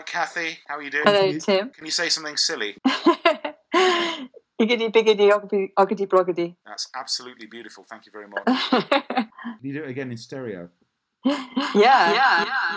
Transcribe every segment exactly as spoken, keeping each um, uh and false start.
right, Kathy? How are you doing? Hello, can you, Tim. Can you say something silly? Iggity, biggity, oggity, oggity, bloggity. That's absolutely beautiful. Thank you very much. Can you do it again in stereo? Yeah. Yeah. Yeah. Yeah.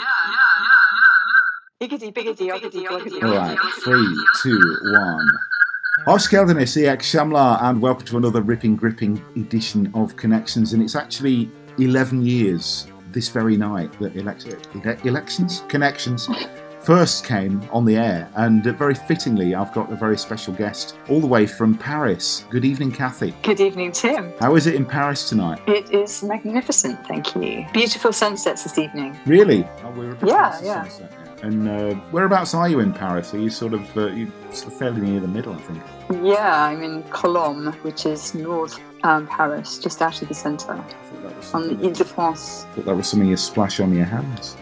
Yeah. Iggity, biggity, oggity, bloggity. All right, three, two, one. Hoş geldiniz, iyi akşamlar, and welcome to another ripping, gripping edition of Connections. And it's actually eleven years this very night that elect- ele- elections, Connections first came on the air. And uh, very fittingly, I've got a very special guest all the way from Paris. Good evening, Kathy. Good evening, Tim. How is it in Paris tonight? It is magnificent, thank you. Beautiful sunsets this evening. Really? Oh, we're a bit Yeah, past the yeah. sunset now. And uh, whereabouts are you in Paris? Are you sort of uh, you sort of fairly near the middle, I think? Yeah, I'm in Colombes, which is north um, Paris, just out of the centre, I thought that was on the something, Ile-de-France. I thought that was something you splash on your hands.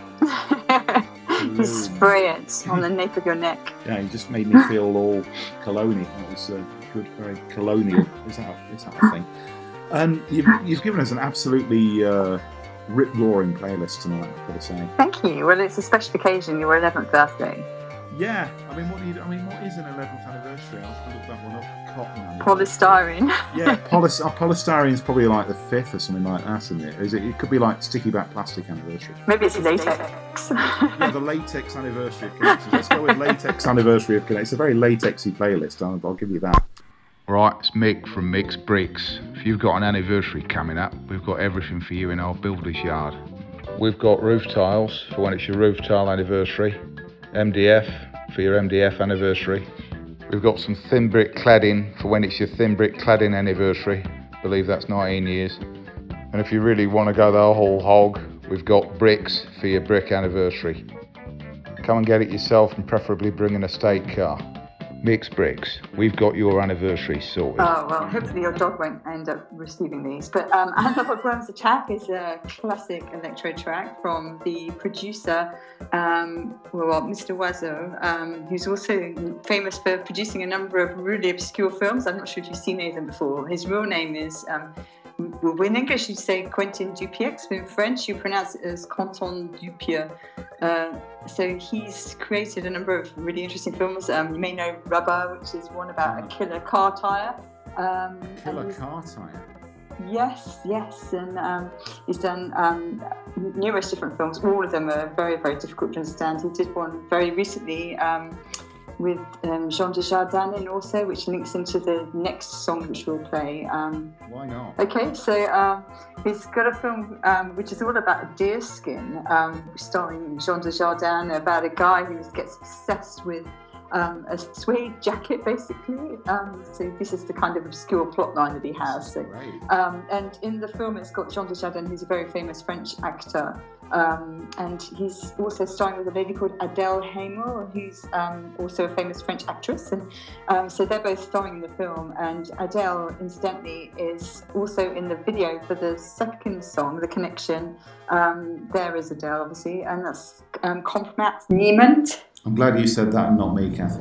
You spray it on the nape of your neck. Yeah, you just made me feel all colonial. That was uh, good, very colonial. Is that is that a thing? And you've you've given us an absolutely uh, rip-roaring playlist tonight, I've got to say. Thank you. Well, it's a special occasion, your eleventh birthday. Yeah, I mean, what do you? I mean, what is an eleventh anniversary? I'll have to look that one up. Cotton. Polystyrene. Yeah, polys- oh, polystyrene is probably like the fifth or something like that, isn't it? Is it? It could be like sticky back plastic anniversary. Maybe it's latex. Yeah, the latex anniversary of Connections. Let's go with latex anniversary of Connections. It's a very latexy playlist. I'll, I'll give you that. Right, it's Mick from Mick's Bricks. If you've got an anniversary coming up, we've got everything for you in our builder's yard. We've got roof tiles for when it's your roof tile anniversary, M D F for your M D F anniversary. We've got some thin brick cladding for when it's your thin brick cladding anniversary. I believe that's nineteen years. And if you really want to go the whole hog, we've got bricks for your brick anniversary. Come and get it yourself and preferably bring an estate car. Mick's Bricks, we've got your anniversary sorted. Oh, well, hopefully your dog won't end up receiving these. But um, Another Worms Attack is a classic electro track from the producer, um, well, Mister Oiseau, um, who's also famous for producing a number of really obscure films. I'm not sure if you've seen any of them before. His real name is, um, well, in English you'd say Quentin Dupieux, but in French you pronounce it as Quentin Dupieux. Uh, so he's created a number of really interesting films. Um, you may know Rubber, which is one about a killer car tyre. Um, Killer car tyre? Yes, yes. And um, he's done um, numerous different films. All of them are very, very difficult to understand. He did one very recently um, with um, Jean Dujardin in also, which links into the next song which we'll play. Um, Why not? Okay, so um, he's got a film um, which is all about a deer skin, um, starring Jean Dujardin, about a guy who gets obsessed with um, a suede jacket, basically. Um, so this is the kind of obscure plot line that he has. So, um, and in the film, it's got Jean Dujardin, who's a very famous French actor. Um, and he's also starring with a lady called Adèle Haenel, who's um, also a famous French actress. And um, so they're both starring in the film. And Adèle, incidentally, is also in the video for the second song, The Connection. Um, there is Adèle, obviously, and that's um, Compromat Niemand. I'm glad you said that and not me, Kathy.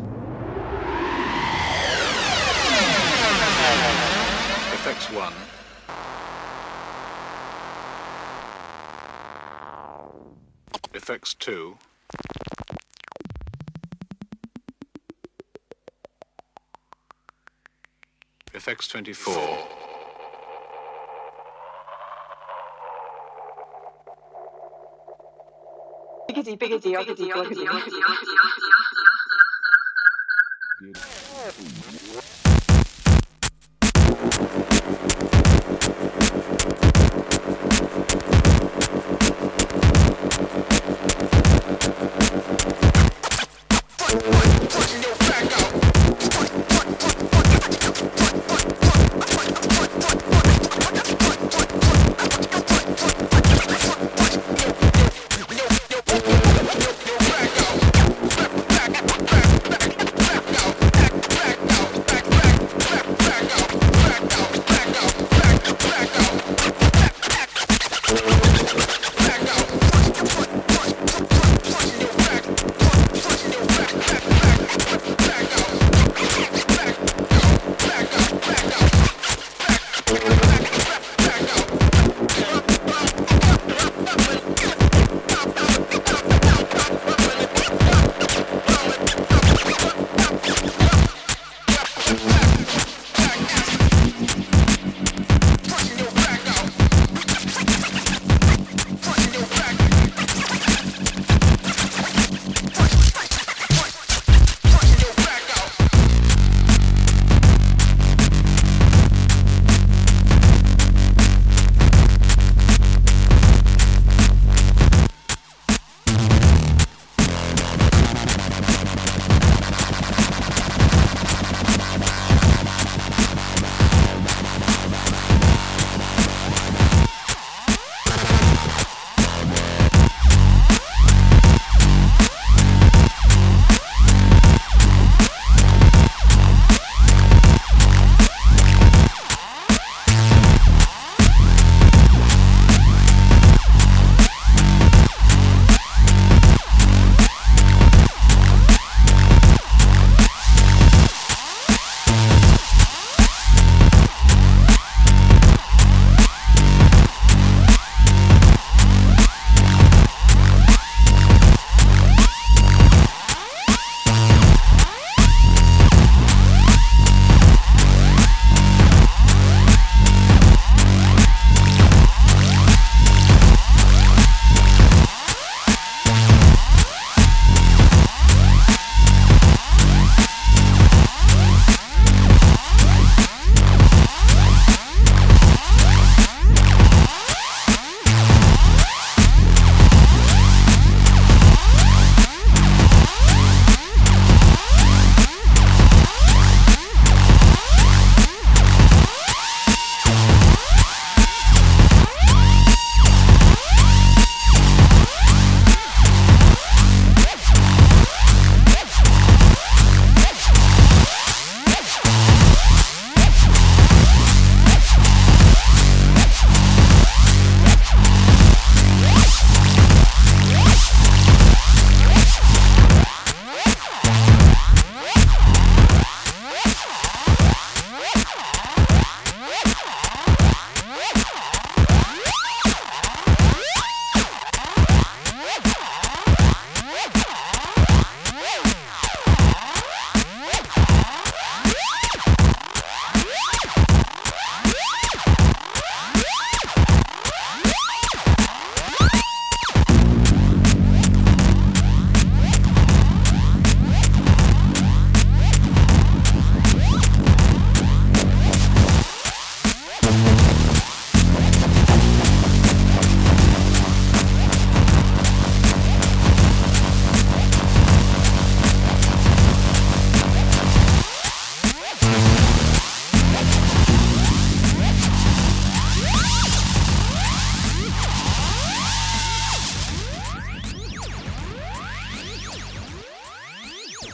F X one. F X two. F X twenty-four. Biggity, biggity, oggity, bloggity. Back out.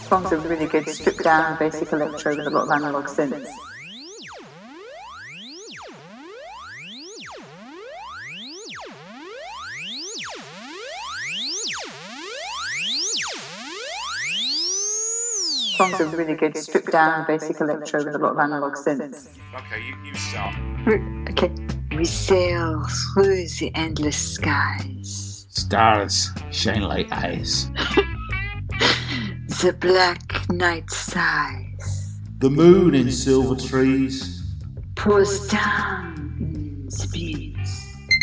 songs are really good, stripped down, basic electro with a lot of analog synths. Songs are really good, stripped down, basic electro with a lot of analog synths. Okay, you, you start. Okay. We sail through the endless skies. Stars shine like eyes. The black night sighs. The moon in silver trees Pours down in the beats.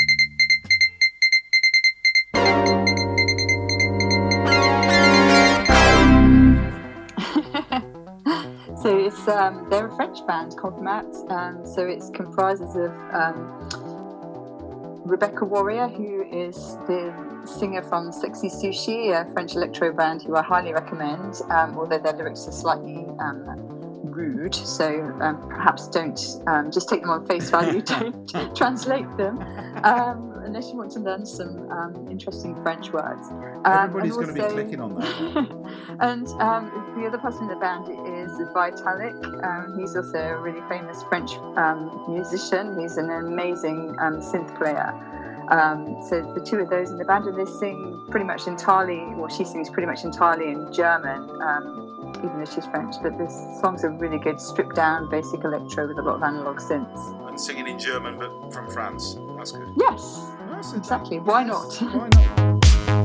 So it's um, they're a French band called Matt. Um, so it comprises of um, Rebecca Warrior, who is the singer from Sexy Sushi, a French electro band who I highly recommend. Um, although their lyrics are slightly um, rude, so um, perhaps don't um, just take them on face value. Don't translate them um, unless you want to learn some um, interesting French words. Um, Everybody's going to be clicking on that. And um, the other person in the band is Vitalik. Um, he's also a really famous French um, musician. He's an amazing um, synth player. Um, so the two of those in the band, and they sing pretty much entirely, well, she sings pretty much entirely in German, um, even though she's French. But the songs are really good, stripped down, basic electro with a lot of analog synths. And singing in German, but from France. That's good. Yes, That's exactly. Why not? Why not?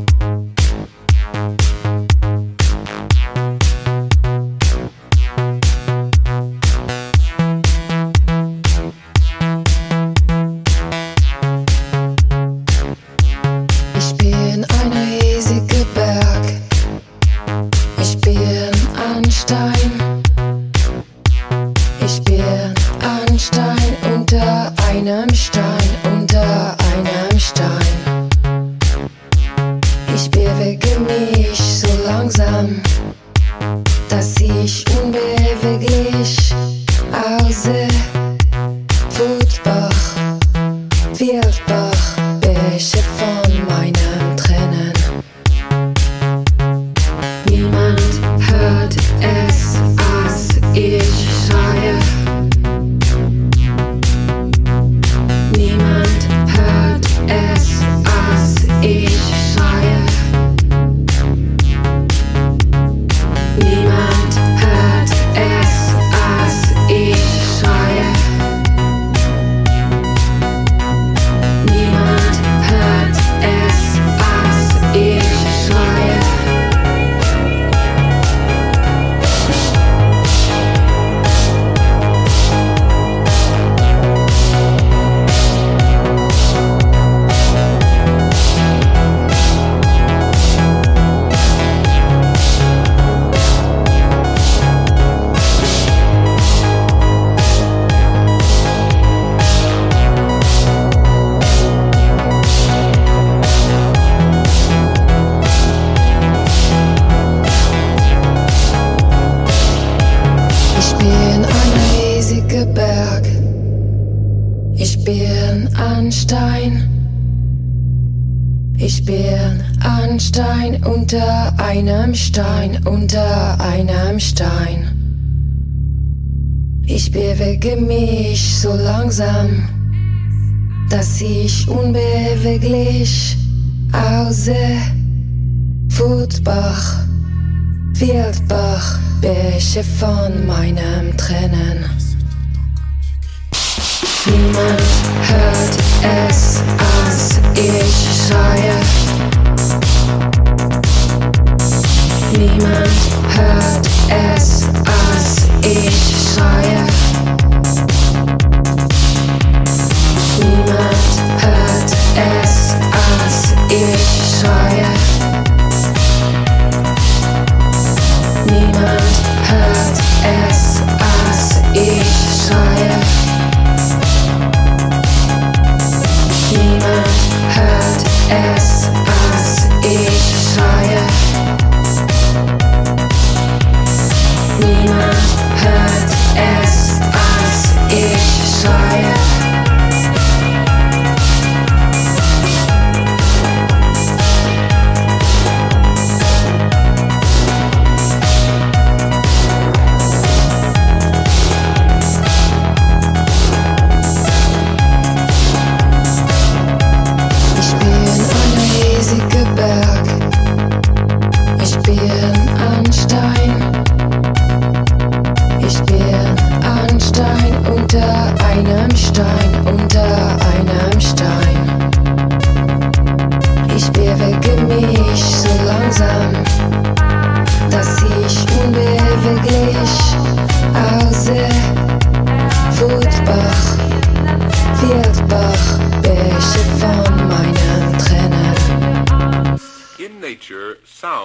Unter einem Stein, unter einem Stein. Ich bewege mich so langsam, dass ich unbeweglich aussehe. Wutbach, Wildbach, Bäche von meinem Tränen. Niemand hört es, als ich schreie. Niemand hört es, als ich schreie. Niemand hört es, als ich schreie. Niemand hört es, als ich schreie. Niemand hört es, als ich schreie. Niemand hört es.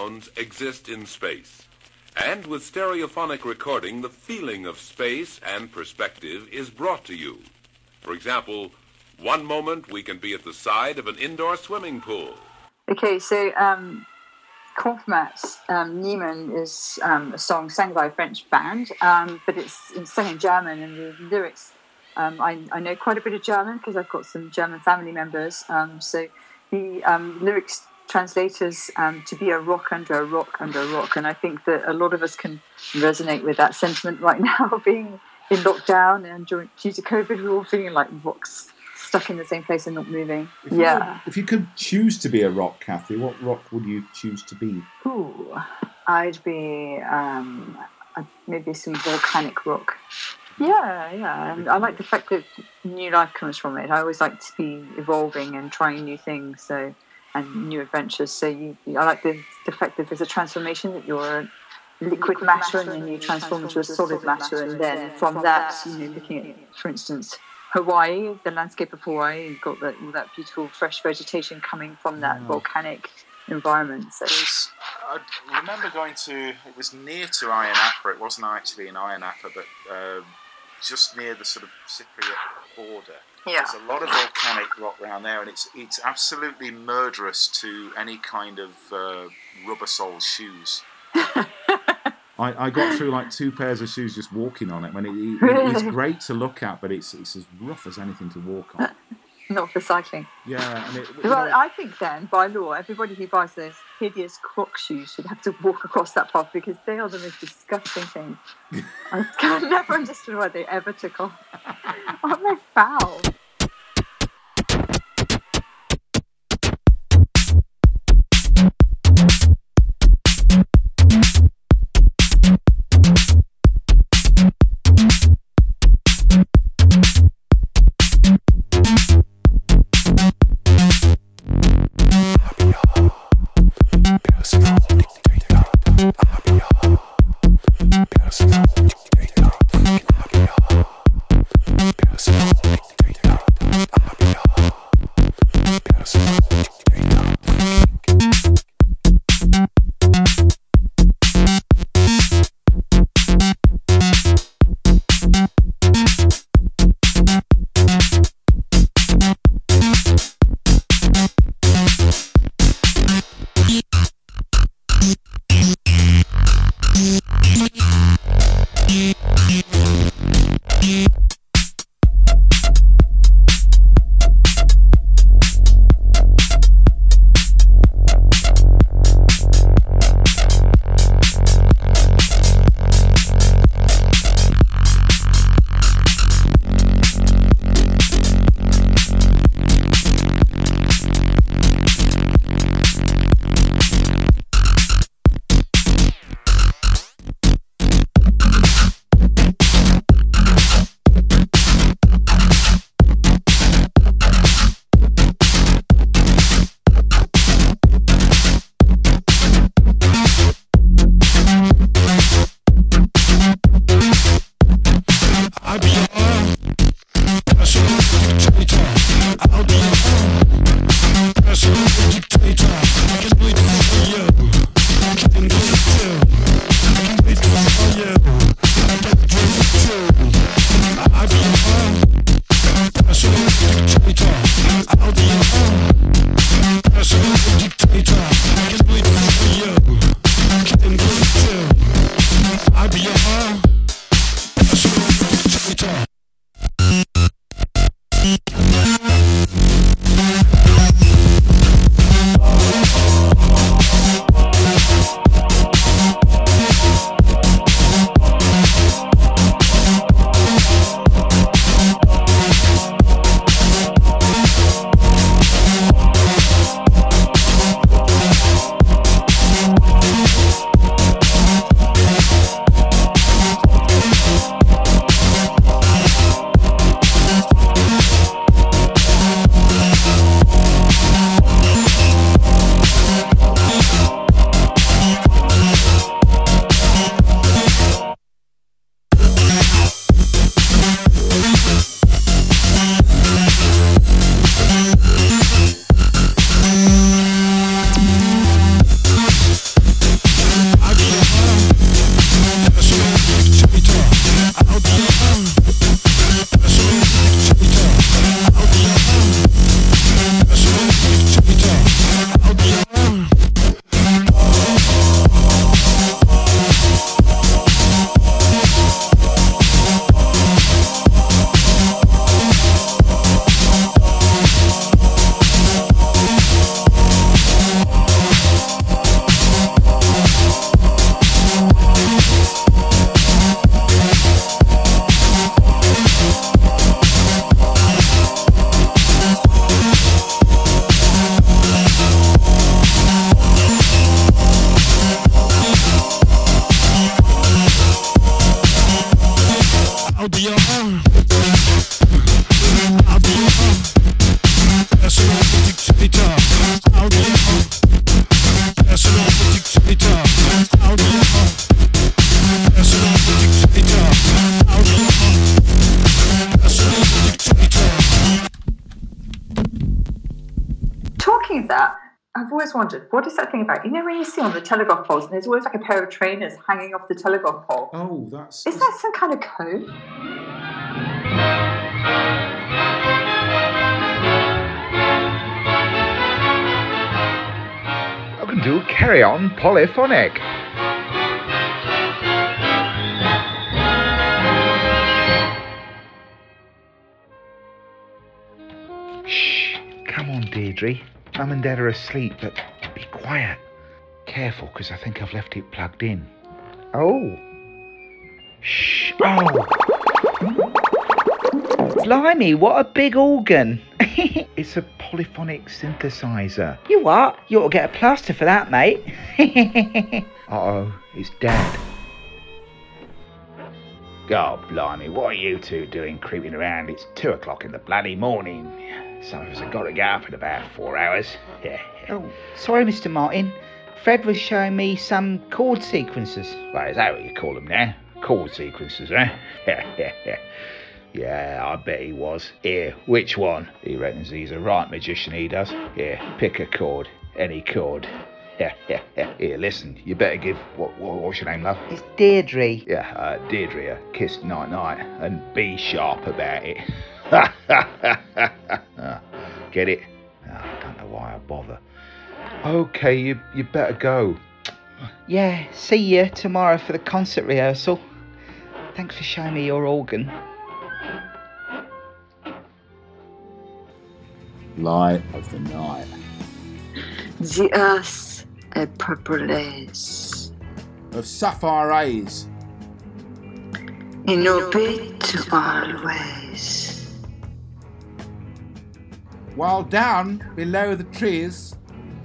sounds exist in space. And with stereophonic recording, the feeling of space and perspective is brought to you. For example, one moment we can be at the side of an indoor swimming pool. Okay, so um, Confirmat um, Niemann is um, a song sang by a French band, um, but it's, it's sung in German, and the lyrics, um, I, I know quite a bit of German because I've got some German family members, um, so the um, lyrics translators um, to be a rock under a rock under a rock, and I think that a lot of us can resonate with that sentiment right now, being in lockdown and during, due to COVID, we're all feeling like rocks stuck in the same place and not moving. If you yeah. Could, if you could choose to be a rock, Kathy, what rock would you choose to be? Ooh, I'd be um, maybe some volcanic rock. Yeah, yeah, and I like the fact that new life comes from it. I always like to be evolving and trying new things, so and new adventures. So you, I like the, the fact that there's a transformation, that you're a liquid matter and then you transform into a solid matter, and then from that, you know, looking at, for instance, Hawaii, the landscape of Hawaii, you've got that, all that beautiful fresh vegetation coming from that mm. volcanic environment. So. Was, I remember going to, it was near to Ayia Napa, it wasn't actually in Ayia Napa, but uh, just near the sort of Cypriot border. Yeah. There's a lot of volcanic rock around there, and it's it's absolutely murderous to any kind of uh, rubber-soled shoes. I, I got through like two pairs of shoes just walking on it. When it, it, Really? It's great to look at, but it's it's as rough as anything to walk on. Not for cycling. Yeah, and it, you Well, know, I think then, by law, everybody who buys those hideous Croc shoes should have to walk across that path, because they are the most disgusting thing. I can never understood why they ever took off. Aren't they foul? Personal dictator. I've always wondered, what is that thing about? You know when you see on the telegraph poles, and there's always like a pair of trainers hanging off the telegraph pole. Oh, that's... Is that some kind of code? I can do Carry On Polyphonic. Shh, come on, Deirdre. Mum and Dad are asleep, but be quiet. Careful, because I think I've left it plugged in. Oh. Shh. Oh. Blimey, what a big organ. It's a polyphonic synthesizer. You what? You ought to get a plaster for that, mate. Uh-oh, it's Dad. God, blimey, what are you two doing creeping around? It's two o'clock in the bloody morning. Some of us have got to get up in about four hours. Oh, sorry, Mister Martin. Fred was showing me some chord sequences. Well, is that what you call them now? Chord sequences, eh? Yeah, I bet he was. Here, which one? He reckons he's a right magician, he does. Here, pick a chord. Any chord. Here, listen, you better give... What, what, what's your name, love? It's Deirdre. Yeah, uh, Deirdre, a kiss night-night. And be sharp about it. Get it? Oh, I don't know why I bother. Okay, you you better go. Yeah, see you tomorrow for the concert rehearsal. Thanks for showing me your organ. Light of the night. The earth a purple lace, Of sapphire rays. in orbit always. While down below the trees.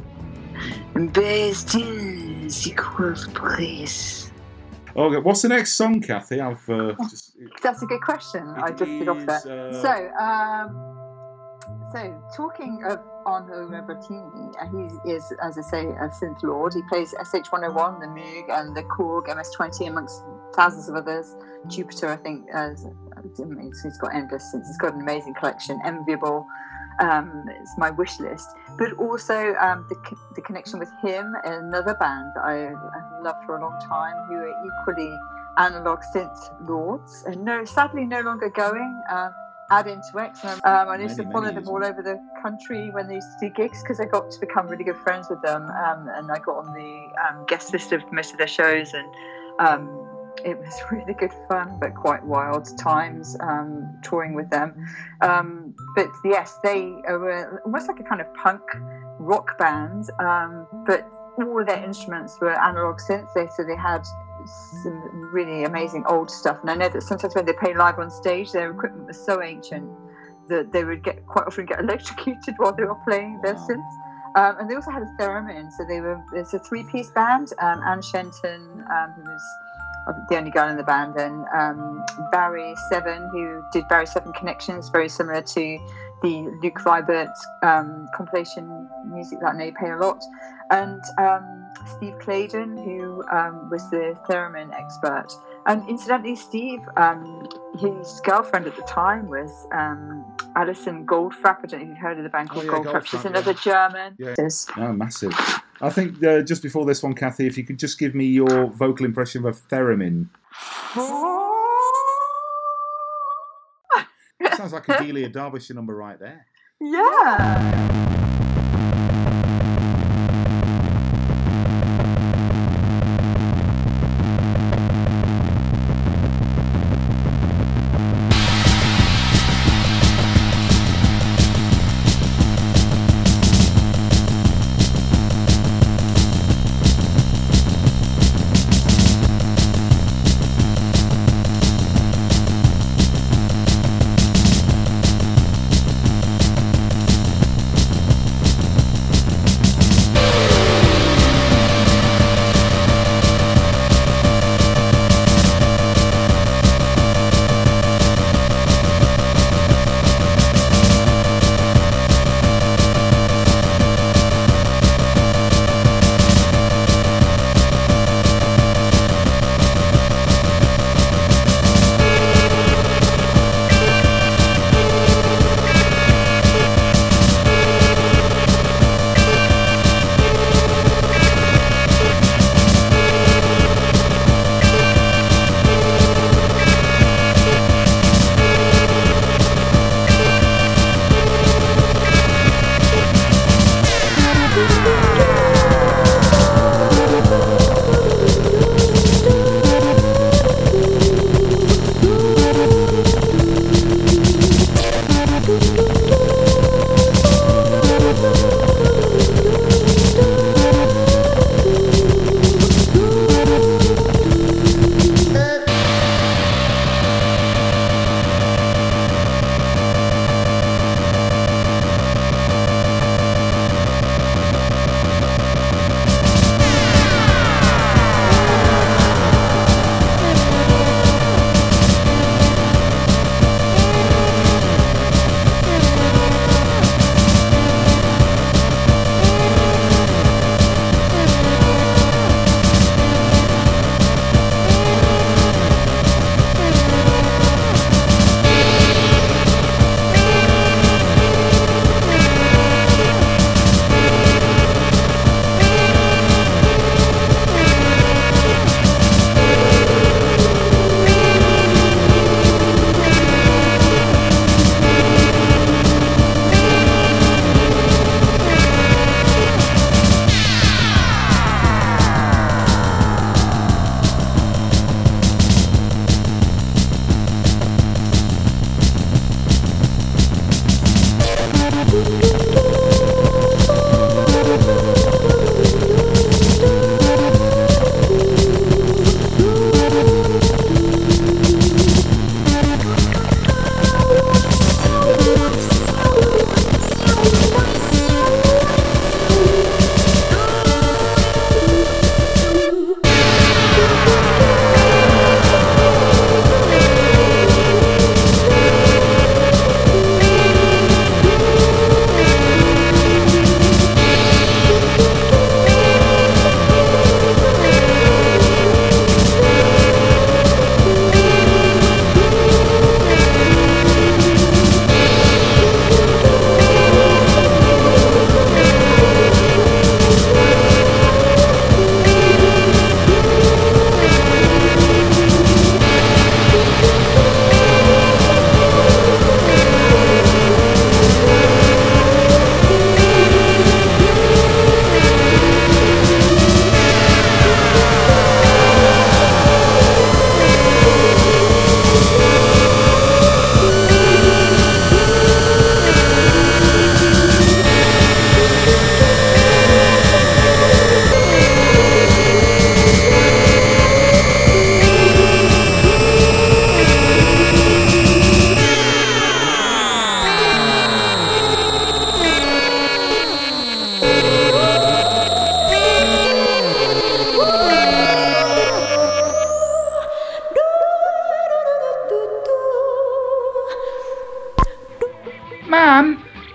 Based in the cold breeze. Okay, what's the next song, Kathy? I've uh, just. That's a good question. I just did off is, there. uh, So, um, so talking of Arno Robertini, uh, he is, as I say, a synth lord. He plays S H one oh one, the Moog, and the Korg M S twenty, amongst thousands of others. Jupiter, I think, uh, he's got endless synths. He's got an amazing collection, enviable. Um, it's my wish list, but also um, the the connection with him and another band that I, I've loved for a long time, who are equally analog synth lords, and no, sadly no longer going. Um, Add into X. Um, I used to Many, follow many them years all over the country when they used to do gigs, because I got to become really good friends with them, um, and I got on the um, guest list of most of their shows, and um, it was really good fun, but quite wild times um, touring with them. Um, but yes, they were almost like a kind of punk rock band, um, but all of their instruments were analog synths. They, so they had some really amazing old stuff. And I know that sometimes when they play live on stage, their equipment was so ancient that they would get quite often get electrocuted while they were playing their Wow. synths. Um, and they also had a theremin, so they were. It's a three-piece band. Um, Anne Shenton, um, who was the only girl in the band, and um, Barry Seven, who did Barry Seven Connections, very similar to the Luke Vibert um, compilation music that I know you play a lot, and um, Steve Claydon, who um, was the theremin expert. And incidentally, Steve, um, his girlfriend at the time was um, Alison Goldfrapp. I don't know if you've heard of the band called Oh, yeah, Goldfrapp. She's Goldfrapp, another German. Yeah. Yes. Oh, massive. I think uh, just before this one, Kathy, if you could just give me your vocal impression of a theremin. Sounds like a Delia Derbyshire number right there. Yeah.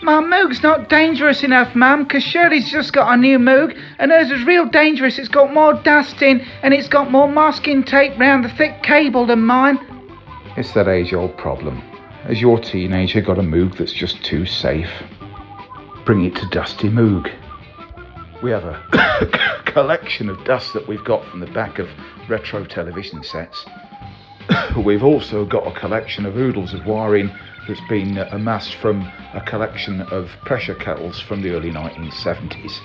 My Moog's not dangerous enough, Mum, because Shirley's just got a new Moog, and hers is real dangerous. It's got more dust in, and it's got more masking tape round the thick cable than mine. It's that age-old problem. Has your teenager got a Moog that's just too safe? Bring it to Dusty Moog. We have a collection of dust that we've got from the back of retro television sets. We've also got a collection of oodles of wiring that's been amassed from a collection of pressure kettles from the early nineteen seventies.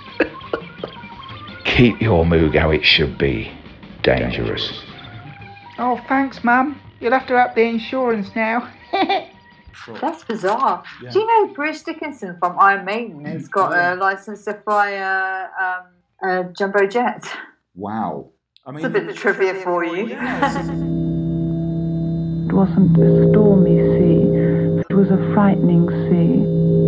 Keep your Moog how it should be. Dangerous. Oh, thanks, Mum. You'll have to up the insurance now. That's bizarre. Yeah. Do you know Bruce Dickinson from Iron Maiden has got a license to fly a, um, a jumbo jet? Wow. I mean, It's a bit of trivia for you. It wasn't a stormy sea, it was a frightening sea.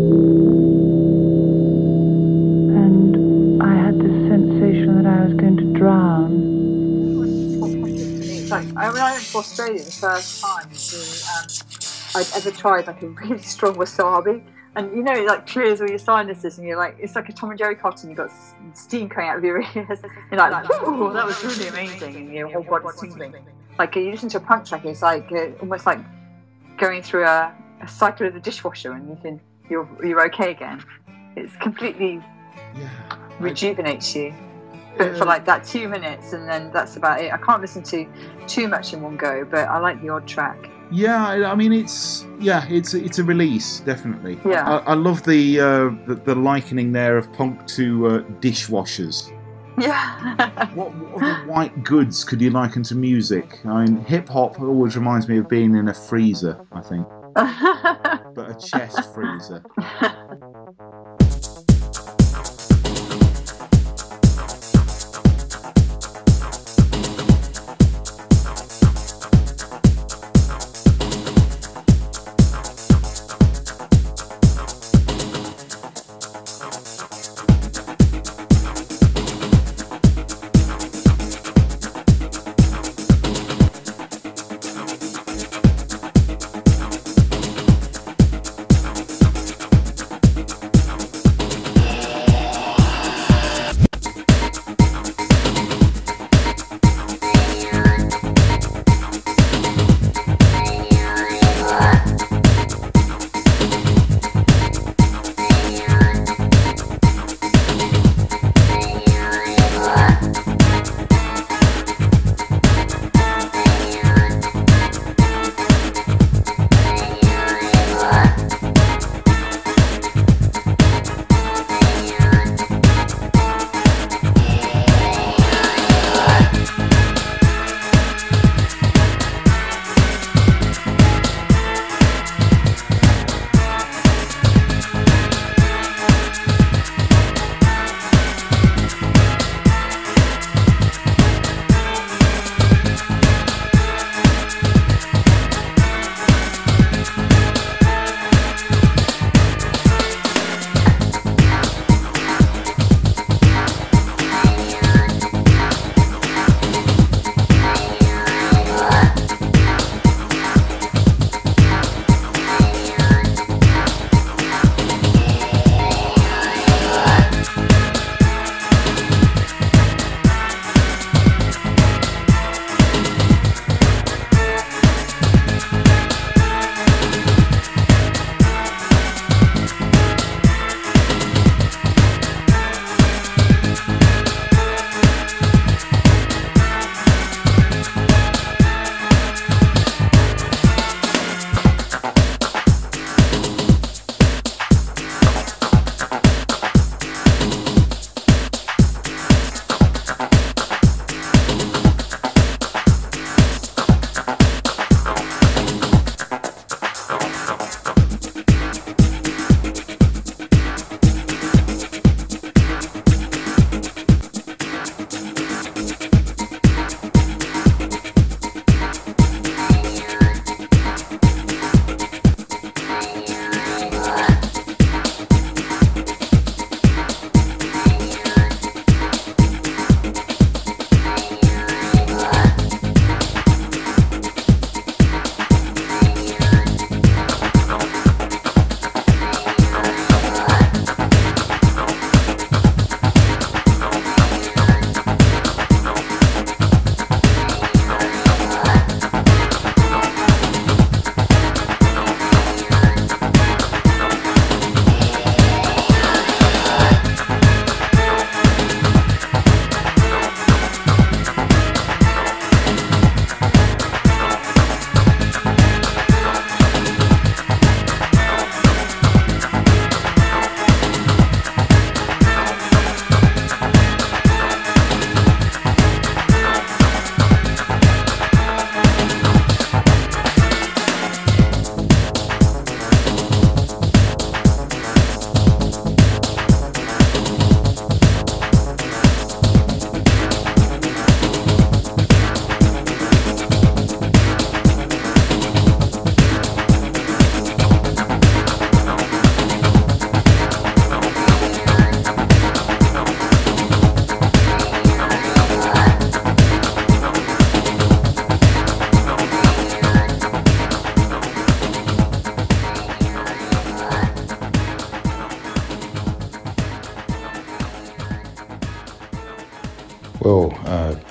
And I had this sensation that I was going to drown. It's like, I mean, I went to Australia the first time to, um, I'd ever tried like a really strong wasabi, and you know it like clears all your sinuses, and you're like, it's like a Tom and Jerry cartoon. You've got s- steam coming out of your ears. You're like, "Ooh, that was really amazing," and your whole body's tingling. Like you listen to a punk track, it's like uh, almost like going through a, a cycle of the dishwasher, and you can you're you're okay again. It's completely yeah. rejuvenates you. But for like that two minutes, and then that's about it. I can't listen to too much in one go, but I like the odd track. Yeah, I I mean it's yeah, it's it's a release definitely. Yeah. I, I love the, uh, the the likening there of punk to uh, dishwashers. Yeah. What, what other white goods could you liken to music? I mean, hip hop always reminds me of being in a freezer. I think, but a chest freezer.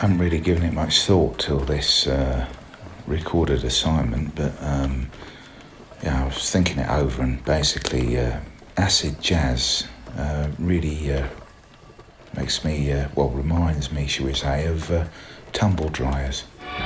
hadn't really given it much thought till this uh, recorded assignment, but um, yeah, I was thinking it over, and basically uh, acid jazz uh, really uh, makes me, uh, well, reminds me, shall we say, of uh, tumble dryers.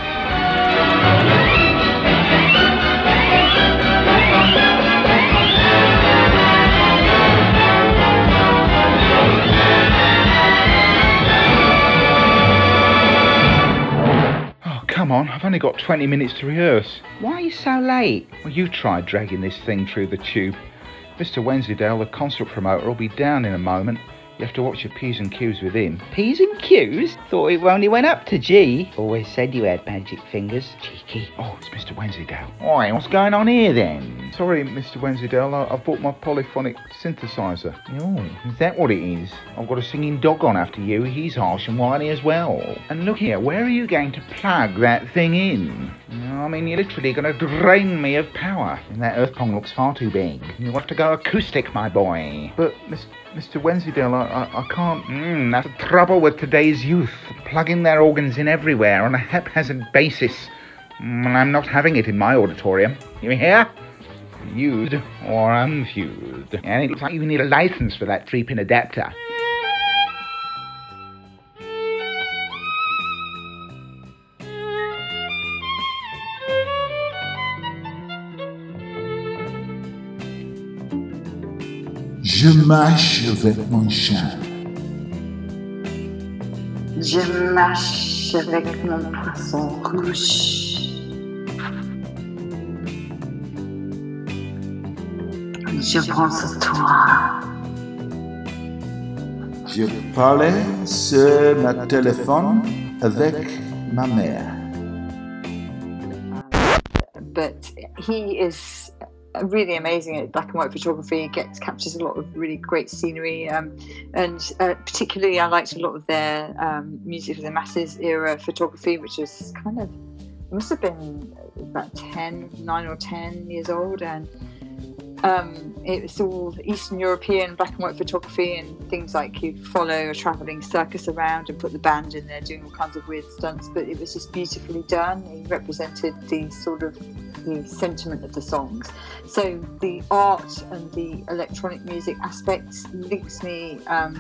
Come on, I've only got twenty minutes to rehearse. Why are you so late? Well, you try dragging this thing through the tube. Mister Wensleydale, the concert promoter, will be down in a moment. You have to watch your P's and Q's with him. P's and Q's? Thought it only went up to G. Always said you had magic fingers. Cheeky. Oh, it's Mister Wensleydale. Oi, what's going on here then? Sorry, Mister Wensleydale, I- I've bought my polyphonic synthesizer. Oh, is that what it is? I've got a singing dog on after you. He's harsh and whiny as well. And look here, where are you going to plug that thing in? I mean, you're literally going to drain me of power. And that earth pong looks far too big. You want to go acoustic, my boy. But, Miss, Mister Wensleydale, I, I, I can't... Mm, that's the trouble with today's youth. Plugging their organs in everywhere on a haphazard basis. Mm, I'm not having it in my auditorium. You hear? Used or unfused. And it looks like you need a license for that three-pin adapter. Je mâche avec mon chat. Je mâche avec mon poisson rouge. Je pense à toi. Je parlais sur ma téléphone avec ma mère. But he is really amazing at black and white photography. Gets captures a lot of really great scenery, um, and uh, particularly I liked a lot of their um, music for the masses era photography, which was kind of, it must have been about ten, nine or ten years old, and um, it was all Eastern European black and white photography, and things like you'd follow a travelling circus around and put the band in there doing all kinds of weird stunts, but it was just beautifully done. It represented the sort of the sentiment of the songs. So the art and the electronic music aspects links me um,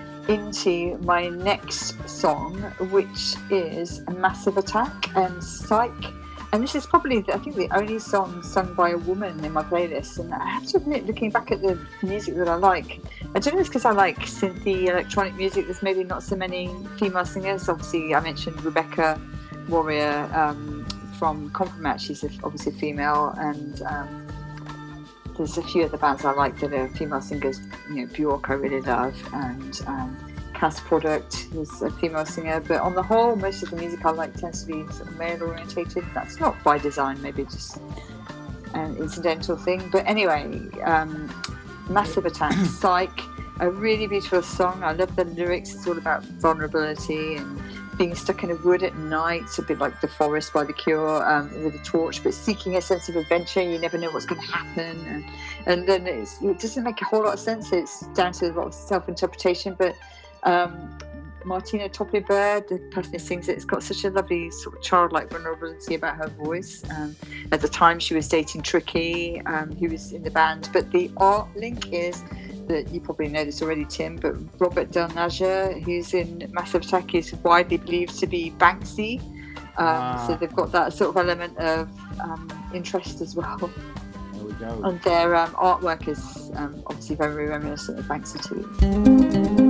into my next song, which is Massive Attack and Psych. And this is probably, I think, the only song sung by a woman in my playlist. And I have to admit, looking back at the music that I like, I don't know if it's because I like synthy electronic music, there's maybe not so many female singers. Obviously, I mentioned Rebecca Warrior um, from Compromat. She's obviously female, and um, there's a few other bands I like that are female singers. You know, Bjork I really love, and um, Cass Product is a female singer, but on the whole, most of the music I like tends to be sort of male orientated. That's not by design, maybe just an incidental thing. But anyway, um, Massive Attack, Psych, a really beautiful song. I love the lyrics. It's all about vulnerability and being stuck in a wood at night. It's a bit like The Forest by The Cure, um, with a torch, but seeking a sense of adventure. You never know what's going to happen, and, and then it's, it doesn't make a whole lot of sense. It's down to a lot of self-interpretation, but Um, Martina Topley Bird, the person who sings it, has got such a lovely sort of childlike vulnerability about her voice. Um, at the time, she was dating Tricky, um, who was in the band. But the art link is that you probably know this already, Tim, but Robert Del Naja, who's in Massive Attack, is widely believed to be Banksy. Um, ah. So they've got that sort of element of um, interest as well. There we go. And their um, artwork is um, obviously very reminiscent of Banksy too.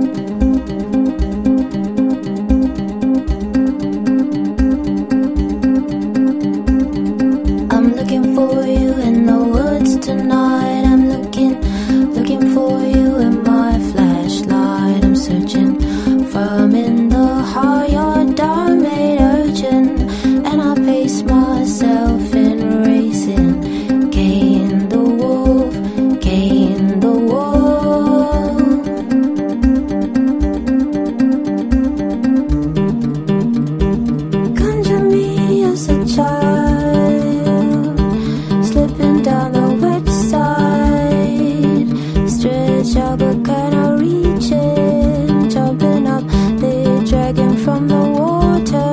For you in the woods tonight, I'm looking, looking for you in my flashlight. I'm searching from in the hot yard, down made urgent, and I pace myself in racing. Gain the wolf, gain the wolf. Conjure me as a child, down the website, stretch out but cannot reach it, jumping up the dragon from the water.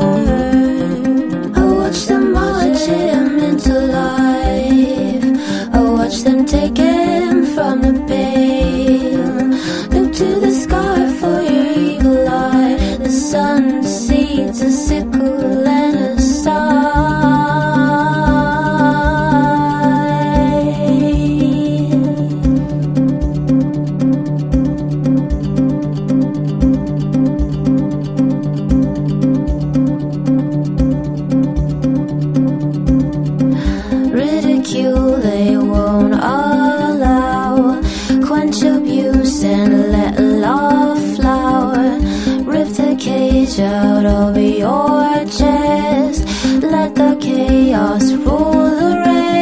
reach out over your chest. Let the chaos rule the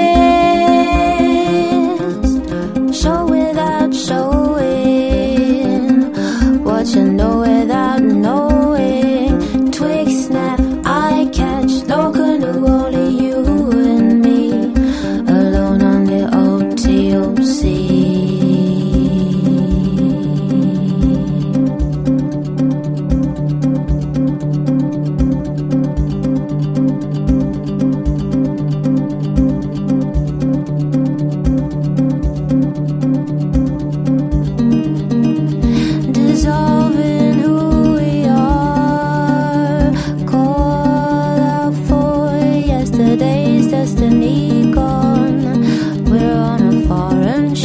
rest. Show without showing what you know without knowing. Twig snap, eye catch, low canoe, only you and me, alone on the O T O C. Dissolving who we are, call out for yesterday's destiny gone. We're on a foreign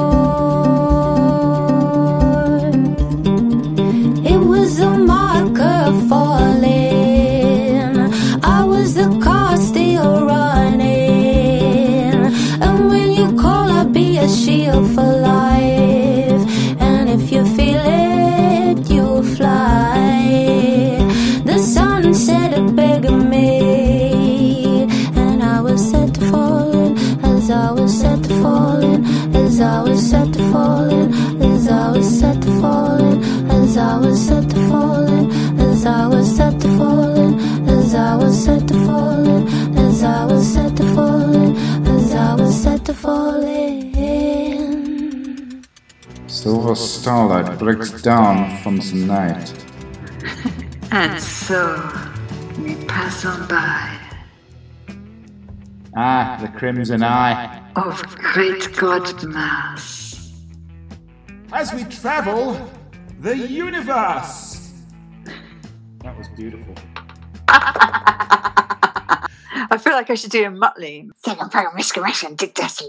shore. It was a marker falling. I was the car still running. And when you call, I'll be a shield for life. And if you feel it, you'll fly. The sun set a beggar me, and I was set to falling, as I was set to falling, as I was set to falling, as I was set to falling, as I was set to falling, as I was set to falling, as I was set to falling, as I was set to falling, as I was set to falling. Silver starlight breaks down from the night. And so we pass on by Ah, the crimson eye. of great God Mass. As we travel the universe. That was beautiful. I feel like I should do a Muttley. Second program, exclamation, Dick Destiny.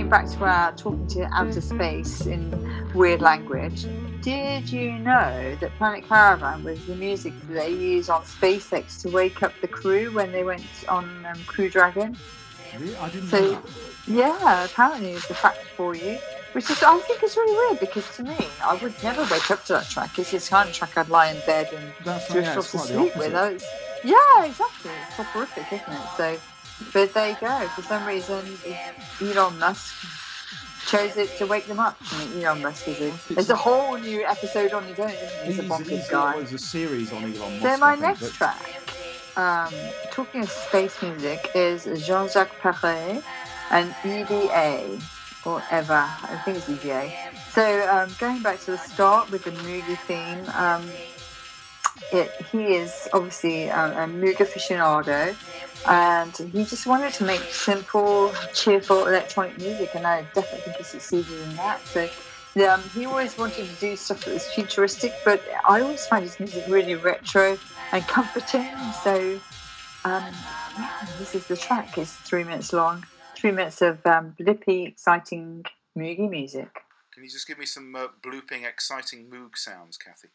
going back to our talking to outer space in weird language, did you know that Planet Caravan was the music that they used on SpaceX to wake up the crew when they went on um, Crew Dragon? Really? I didn't So, know that. yeah, apparently it's a fact for you. Which is, I think, is really weird because to me, I would never wake up to that track. It's this kind of track I'd lie in bed and That's drift yeah, off it's to quite the sleep with. opposite. It's, yeah, exactly. It's soporific, isn't it? So, but there you go. For some reason, Elon Musk chose it to wake them up. I mean, Elon Musk is a, there's a whole new episode on his own, isn't he? He's a bonkers he's guy. There's a series on Elon Musk. So I my think, next but- track, um, talking of space music, is Jean-Jacques Perret and E V A, or Eva, I think it's E V A. So um, going back to the start with the Moog theme, um, it, he is obviously a, a Moog aficionado, and he just wanted to make simple, cheerful electronic music, and I definitely think he succeeded in that. So um, he always wanted to do stuff that was futuristic, but I always find his music really retro and comforting. So um, yeah, this is the track. It's three minutes long, three minutes of um, blippy, exciting Moogie music. Can you just give me some uh, blooping, exciting Moog sounds, Kathy?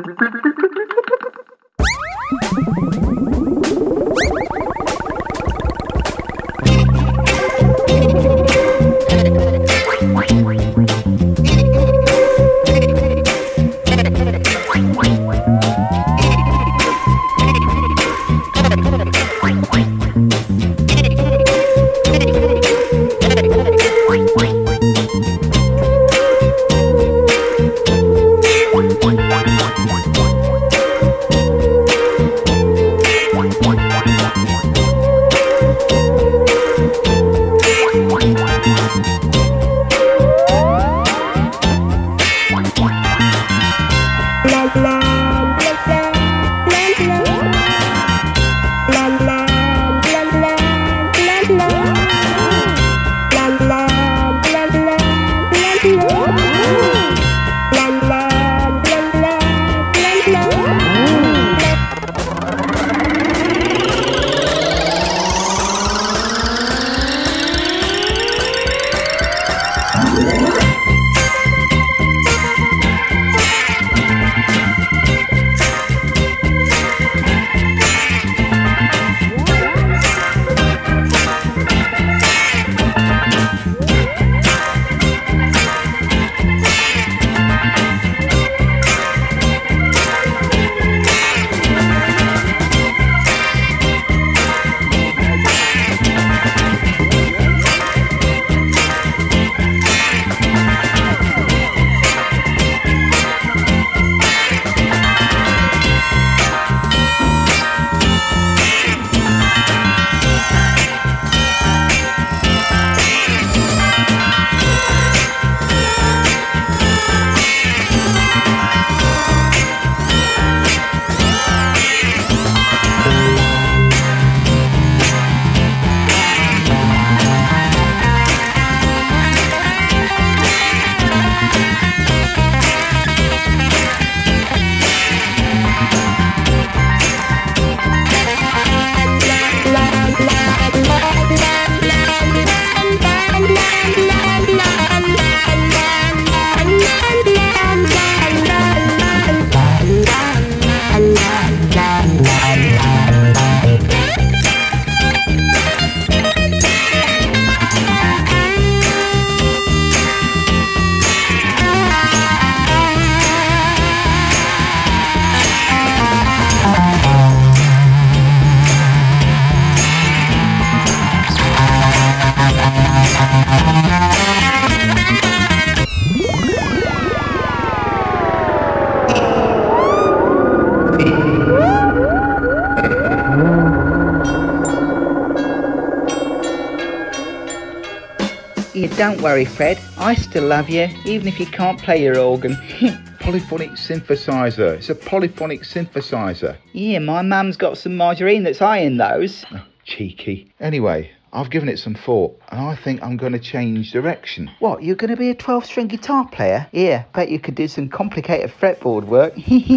Yeah, don't worry, Fred. I still love you, even if you can't play your organ. Polyphonic synthesizer. It's a polyphonic synthesizer. Yeah, my mum's got some margarine that's eyeing those. Oh, cheeky. Anyway, I've given it some thought, and I think I'm going to change direction. What, you're going to be a twelve-string guitar player? Yeah, bet you could do some complicated fretboard work.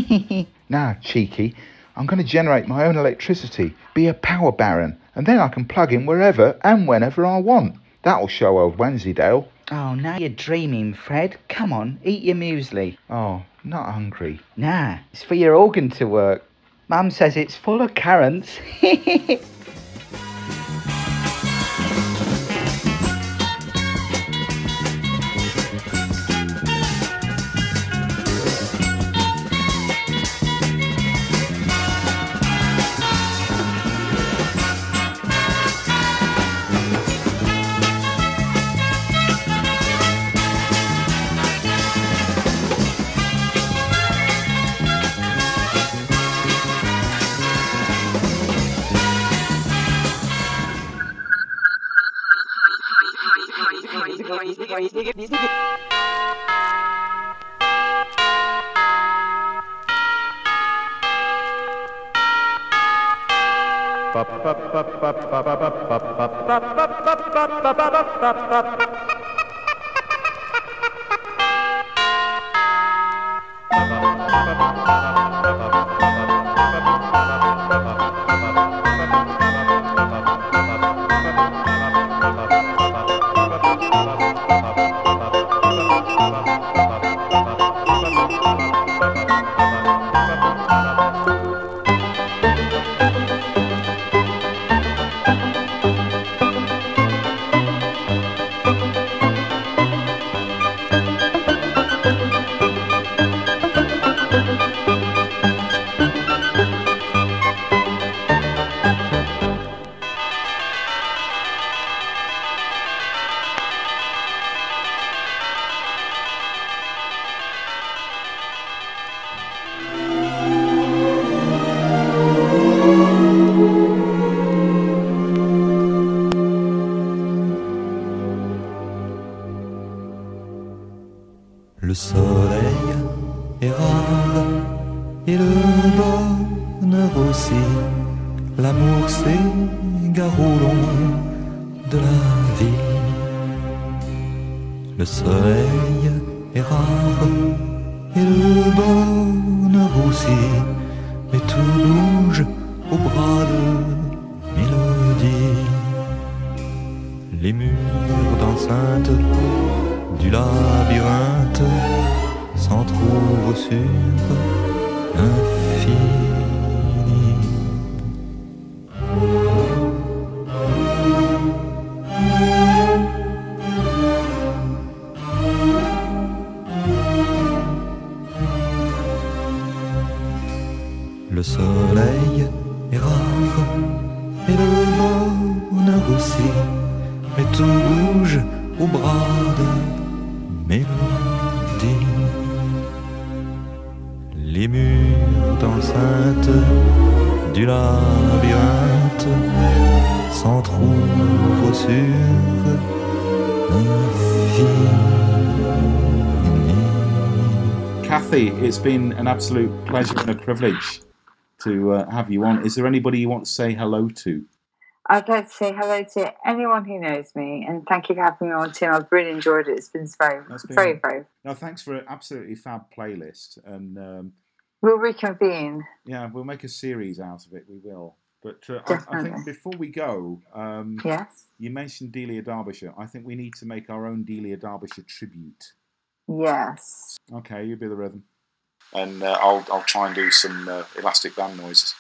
Nah, cheeky. I'm going to generate my own electricity, be a power baron, and then I can plug in wherever and whenever I want. That'll show old Wensleydale. Oh, now you're dreaming, Fred. Come on, eat your muesli. Oh, not hungry. Nah, it's for your organ to work. Mum says it's full of currants. Le soleil est rare et le bonheur aussi. L'amour s'égare au long de la vie. Le soleil est rare et le bonheur aussi. Mais tout bouge au bras de mélodie. Les murs d'enceinte du labyrinthe s'entrouvent sur l'infini. Le soleil est rare et le bonheur aussi, mais tout bouge au bras de mélodie. Les murs d'enceinte du labyrinthe s'entrouvent sur l'infini. Kathy, it's been an absolute pleasure and a privilege to uh, have you on. Is there anybody you want to say hello to? I'd like to say hello to anyone who knows me, and thank you for having me on, Tim. I've really enjoyed it. It's been very, been, very, very. No, thanks for an absolutely fab playlist, and um, we'll reconvene. Yeah, we'll make a series out of it. We will. But uh, I, I think before we go, um, yes, you mentioned Delia Derbyshire. I think we need to make our own Delia Derbyshire tribute. Yes. Okay, you be the rhythm, and uh, I'll I'll try and do some uh, elastic band noises.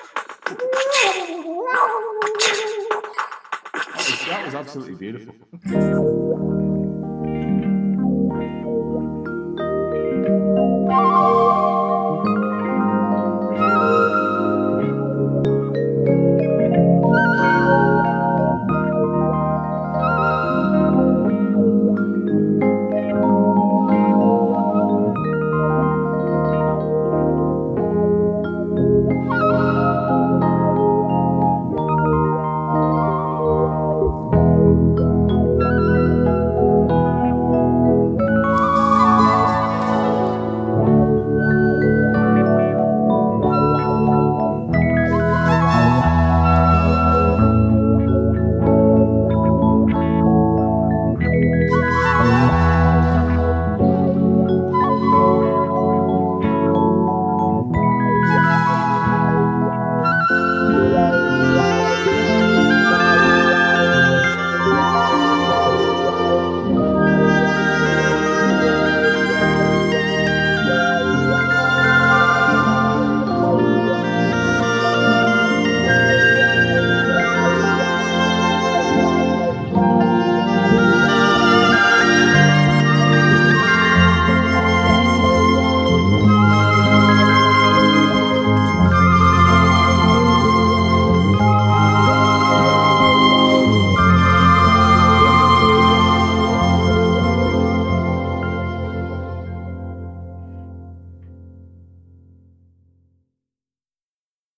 That was absolutely beautiful.